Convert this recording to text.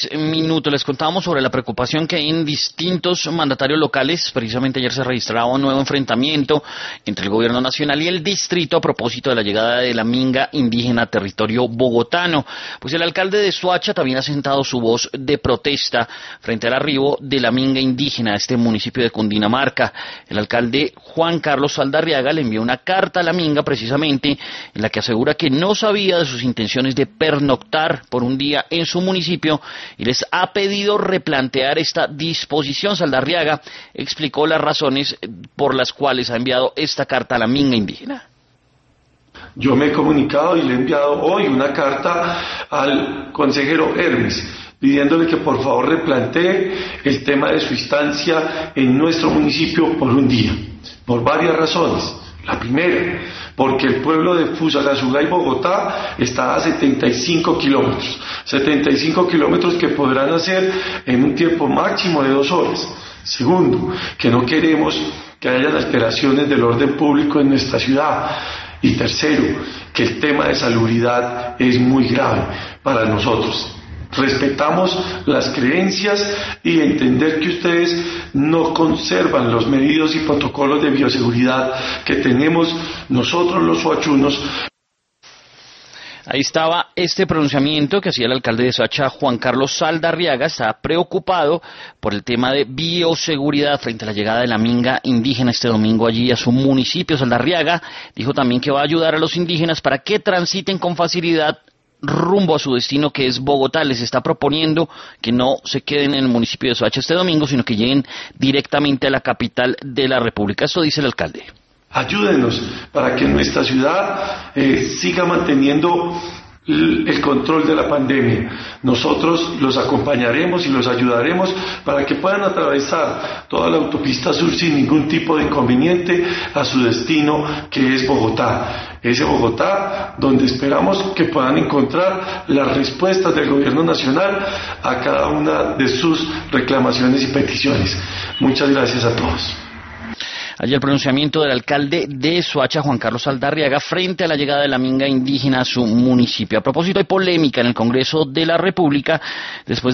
Minutos les contábamos sobre la preocupación que hay en distintos mandatarios locales. Precisamente ayer se registraba un nuevo enfrentamiento entre el gobierno nacional y el distrito a propósito de la llegada de la minga indígena a territorio bogotano. Pues el alcalde de Soacha también ha sentado su voz de protesta frente al arribo de la minga indígena a este municipio de Cundinamarca. El alcalde Juan Carlos Saldarriaga le envió una carta a la minga precisamente en la que asegura que no sabía de sus intenciones de pernoctar por un día en su municipio y les ha pedido replantear esta disposición. Saldarriaga explicó las razones por las cuales ha enviado esta carta a la minga indígena. Yo me he comunicado y le he enviado hoy una carta al consejero Hermes, pidiéndole que por favor replantee el tema de su estancia en nuestro municipio por un día, por varias razones. La primera, porque el pueblo de Fusagasugá y Bogotá está a 75 kilómetros que podrán hacer en un tiempo máximo de 2 horas. Segundo, que no queremos que hayan alteraciones del orden público en nuestra ciudad. Y tercero, que el tema de salubridad es muy grave para nosotros. Respetamos las creencias y entender que ustedes no conservan los medios y protocolos de bioseguridad que tenemos nosotros los soachunos. Ahí estaba este pronunciamiento que hacía el alcalde de Soacha, Juan Carlos Saldarriaga. Está preocupado por el tema de bioseguridad frente a la llegada de la minga indígena este domingo allí a su municipio. Saldarriaga dijo también que va a ayudar a los indígenas para que transiten con facilidad rumbo a su destino, que es Bogotá. Les está proponiendo que no se queden en el municipio de Soacha este domingo, sino que lleguen directamente a la capital de la República. Esto dice el alcalde. Ayúdenos para que nuestra ciudad siga manteniendo el control de la pandemia. Nosotros los acompañaremos y los ayudaremos para que puedan atravesar toda la autopista sur sin ningún tipo de inconveniente a su destino, que es Bogotá. Ese Bogotá donde esperamos que puedan encontrar las respuestas del gobierno nacional a cada una de sus reclamaciones y peticiones. Muchas gracias a todos. Allí el pronunciamiento del alcalde de Soacha, Juan Carlos Saldarriaga, frente a la llegada de la minga indígena a su municipio. A propósito, hay polémica en el Congreso de la República después